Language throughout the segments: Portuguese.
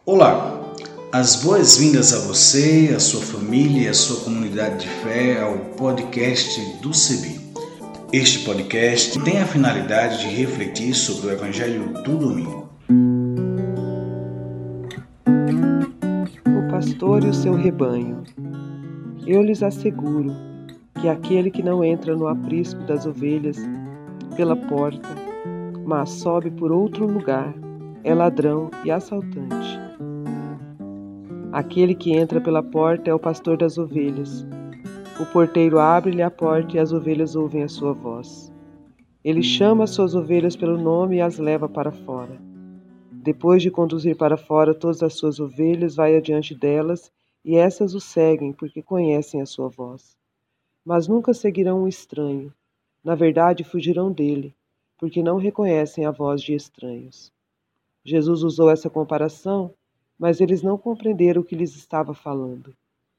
Olá, as boas-vindas a você, a sua família e a sua comunidade de fé ao podcast do CEBI. Este podcast tem a finalidade de refletir sobre o Evangelho do Domingo. O pastor e o seu rebanho. Eu lhes asseguro que aquele que não entra no aprisco das ovelhas pela porta, mas sobe por outro lugar, é ladrão e assaltante. Aquele que entra pela porta é o pastor das ovelhas. O porteiro abre-lhe a porta e as ovelhas ouvem a sua voz. Ele chama as suas ovelhas pelo nome e as leva para fora. Depois de conduzir para fora todas as suas ovelhas, vai adiante delas, e essas o seguem, porque conhecem a sua voz. Mas nunca seguirão um estranho. Na verdade, fugirão dele, porque não reconhecem a voz de estranhos. Jesus usou essa comparação, mas eles não compreenderam o que lhes estava falando.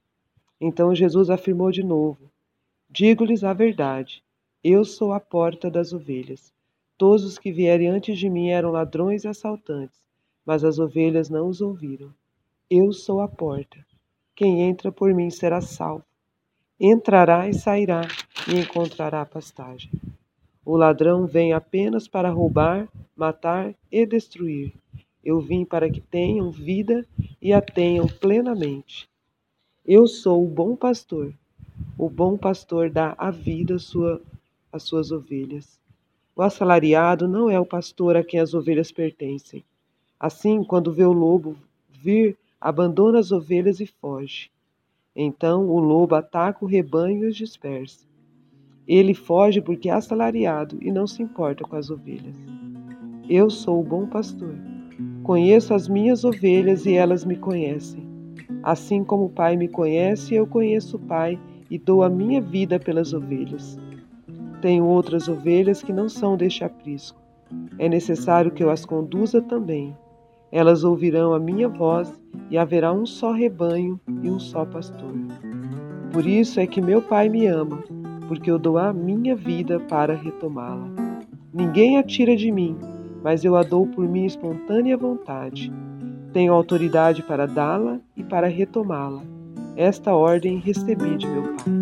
Então Jesus afirmou de novo: Digo-lhes a verdade, eu sou a porta das ovelhas. Todos os que vierem antes de mim eram ladrões e assaltantes, mas as ovelhas não os ouviram. Eu sou a porta. Quem entra por mim será salvo. Entrará e sairá e encontrará pastagem. O ladrão vem apenas para roubar, matar e destruir. Eu vim para que tenham vida e a tenham plenamente. Eu sou o bom pastor. O bom pastor dá a vida às suas ovelhas. O assalariado não é o pastor a quem as ovelhas pertencem. Assim, quando vê o lobo vir, abandona as ovelhas e foge. Então o lobo ataca o rebanho e os dispersa. Ele foge porque é assalariado e não se importa com as ovelhas. Eu sou o bom pastor. Conheço as minhas ovelhas e elas me conhecem. Assim como o Pai me conhece, eu conheço o Pai e dou a minha vida pelas ovelhas. Tenho outras ovelhas que não são deste aprisco. É necessário que eu as conduza também. Elas ouvirão a minha voz e haverá um só rebanho e um só pastor. Por isso é que meu Pai me ama, porque eu dou a minha vida para retomá-la. Ninguém a tira de mim, mas eu a dou por minha espontânea vontade. Tenho autoridade para dá-la e para retomá-la. Esta ordem recebi de meu Pai.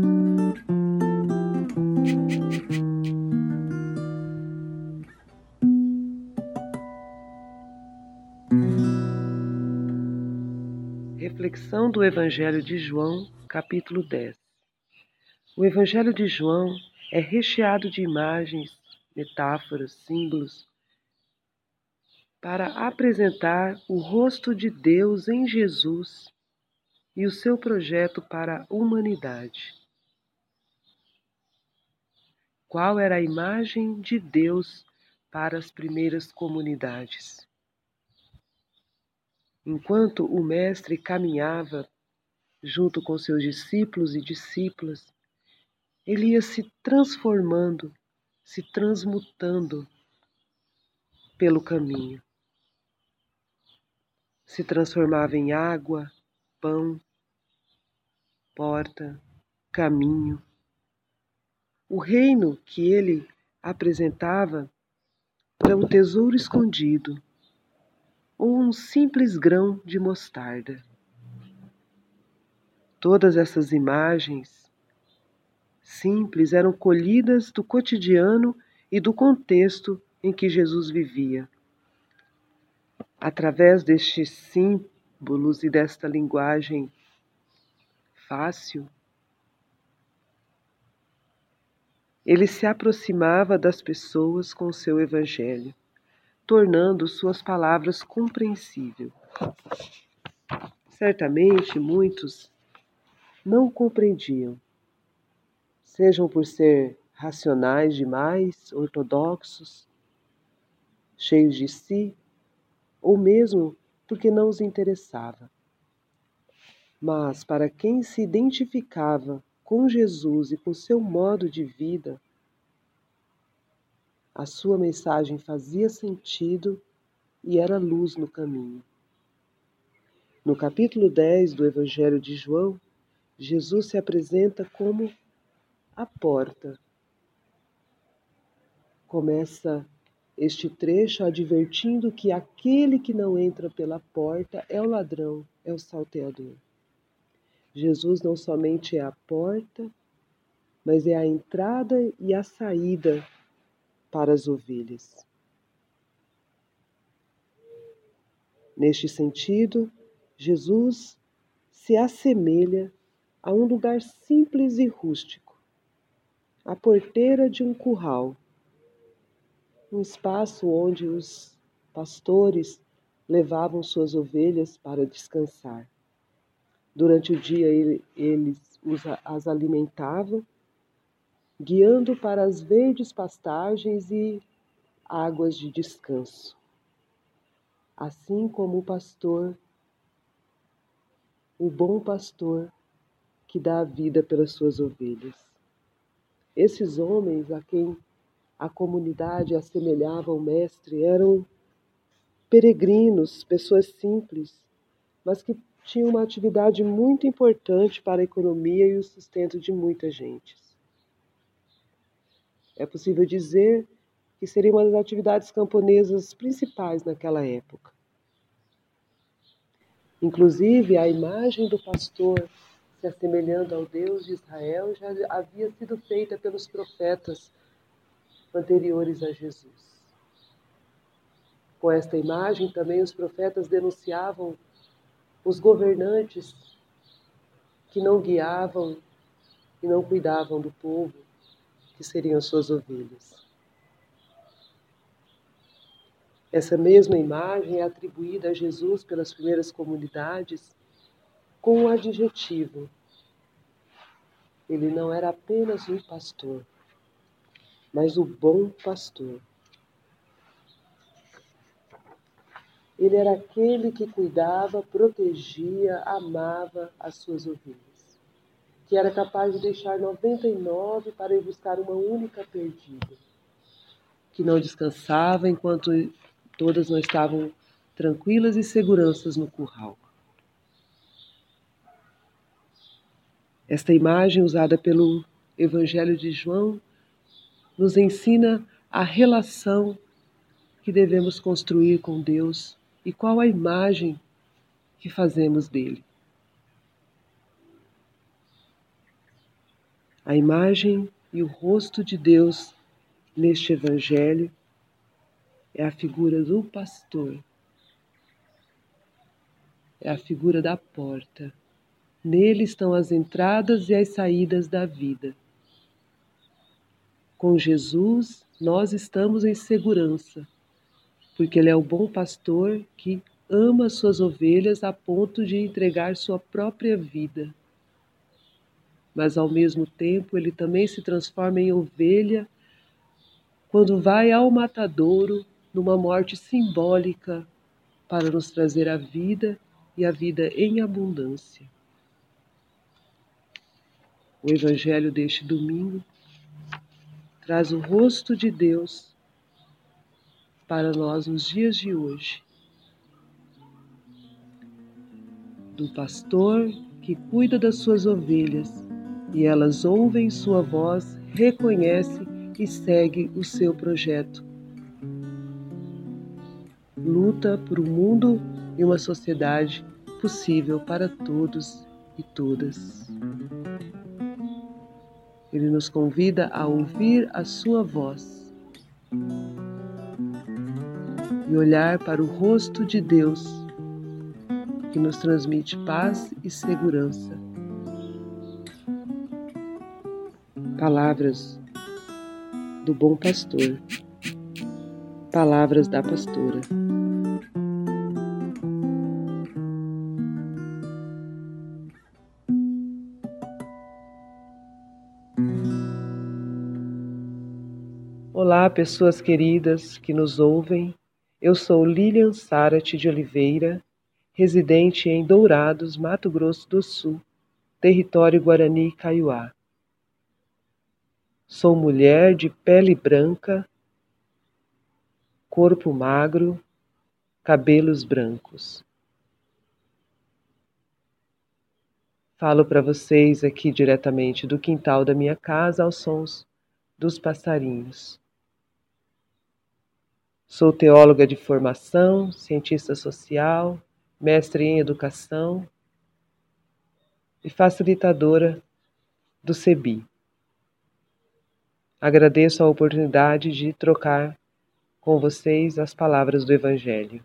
Reflexão do Evangelho de João, capítulo 10. O Evangelho de João é recheado de imagens, metáforas, símbolos, para apresentar o rosto de Deus em Jesus e o seu projeto para a humanidade. Qual era a imagem de Deus para as primeiras comunidades? Enquanto o Mestre caminhava junto com seus discípulos e discípulas, ele ia se transformando, se transmutando pelo caminho. Se transformava em água, pão, porta, caminho. O reino que ele apresentava era um tesouro escondido ou um simples grão de mostarda. Todas essas imagens simples eram colhidas do cotidiano e do contexto em que Jesus vivia. Através destes símbolos e desta linguagem fácil, ele se aproximava das pessoas com o seu evangelho, tornando suas palavras compreensíveis. Certamente muitos não compreendiam, sejam por ser racionais demais, ortodoxos, cheios de si, ou mesmo porque não os interessava. Mas para quem se identificava com Jesus e com seu modo de vida, a sua mensagem fazia sentido e era luz no caminho. No capítulo 10 do Evangelho de João, Jesus se apresenta como a porta. Começa este trecho advertindo que aquele que não entra pela porta é o ladrão, é o salteador. Jesus não somente é a porta, mas é a entrada e a saída para as ovelhas. Neste sentido, Jesus se assemelha a um lugar simples e rústico, a porteira de um curral, um espaço onde os pastores levavam suas ovelhas para descansar. Durante o dia ele as alimentava, guiando para as verdes pastagens e águas de descanso. Assim como o pastor, o bom pastor que dá a vida pelas suas ovelhas. Esses homens a quem a comunidade assemelhava ao mestre eram peregrinos, pessoas simples, mas que tinham uma atividade muito importante para a economia e o sustento de muita gente. É possível dizer que seria uma das atividades camponesas principais naquela época. Inclusive, a imagem do pastor se assemelhando ao Deus de Israel já havia sido feita pelos profetas anteriores a Jesus. Com esta imagem, também os profetas denunciavam os governantes que não guiavam e não cuidavam do povo, que seriam suas ovelhas. Essa mesma imagem é atribuída a Jesus pelas primeiras comunidades com um adjetivo. Ele não era apenas um pastor, mas o bom pastor. Ele era aquele que cuidava, protegia, amava as suas ovelhas, que era capaz de deixar 99 para ir buscar uma única perdida, que não descansava enquanto todas não estavam tranquilas e seguranças no curral. Esta imagem usada pelo Evangelho de João nos ensina a relação que devemos construir com Deus e qual a imagem que fazemos dele. A imagem e o rosto de Deus neste Evangelho é a figura do pastor, é a figura da porta. Nele estão as entradas e as saídas da vida. Com Jesus, nós estamos em segurança, porque Ele é o bom pastor que ama suas ovelhas a ponto de entregar sua própria vida. Mas, ao mesmo tempo, Ele também se transforma em ovelha quando vai ao matadouro numa morte simbólica para nos trazer a vida e a vida em abundância. O Evangelho deste domingo traz o rosto de Deus para nós nos dias de hoje. Do pastor que cuida das suas ovelhas e elas ouvem sua voz, reconhece e segue o seu projeto. Luta por um mundo e uma sociedade possível para todos e todas. Ele nos convida a ouvir a sua voz e olhar para o rosto de Deus, que nos transmite paz e segurança. Palavras do bom pastor. Palavras da pastora. Olá, pessoas queridas que nos ouvem. Eu sou Lilian Sarati de Oliveira, residente em Dourados, Mato Grosso do Sul, território Guarani Kaiowá. Sou mulher de pele branca, corpo magro, cabelos brancos. Falo para vocês aqui diretamente do quintal da minha casa aos sons dos passarinhos. Sou teóloga de formação, cientista social, mestre em educação e facilitadora do CEBI. Agradeço a oportunidade de trocar com vocês as palavras do Evangelho.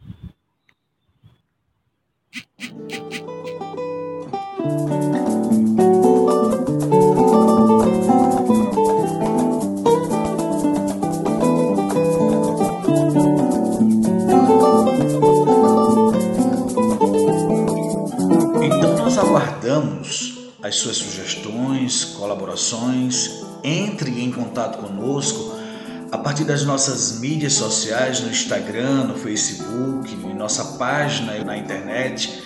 Então nós aguardamos as suas sugestões, colaborações. Entre em contato conosco a partir das nossas mídias sociais, no Instagram, no Facebook, em nossa página na internet,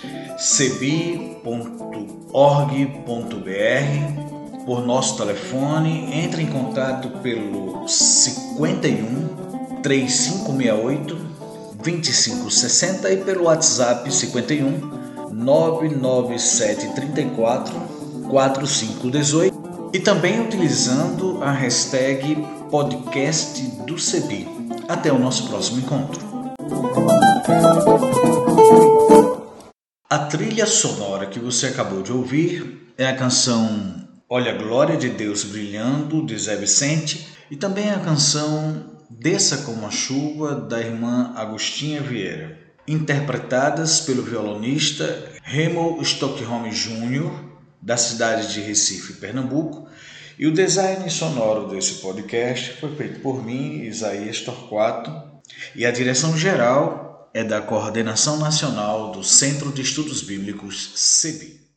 cebi.org.br, por nosso telefone. Entre em contato pelo 51 3568 2560 e pelo WhatsApp 51 99734 4518 e também utilizando a hashtag podcast do CEBI. Até o nosso próximo encontro. A trilha sonora que você acabou de ouvir é a canção Olha a Glória de Deus Brilhando, de Zé Vicente, e também a canção Desça como a Chuva, da irmã Agostinha Vieira, interpretadas pelo violonista Remo Stockholm Jr., da cidade de Recife, Pernambuco, e o design sonoro desse podcast foi feito por mim, Isaías Torquato, e a direção geral é da Coordenação Nacional do Centro de Estudos Bíblicos, CEBI.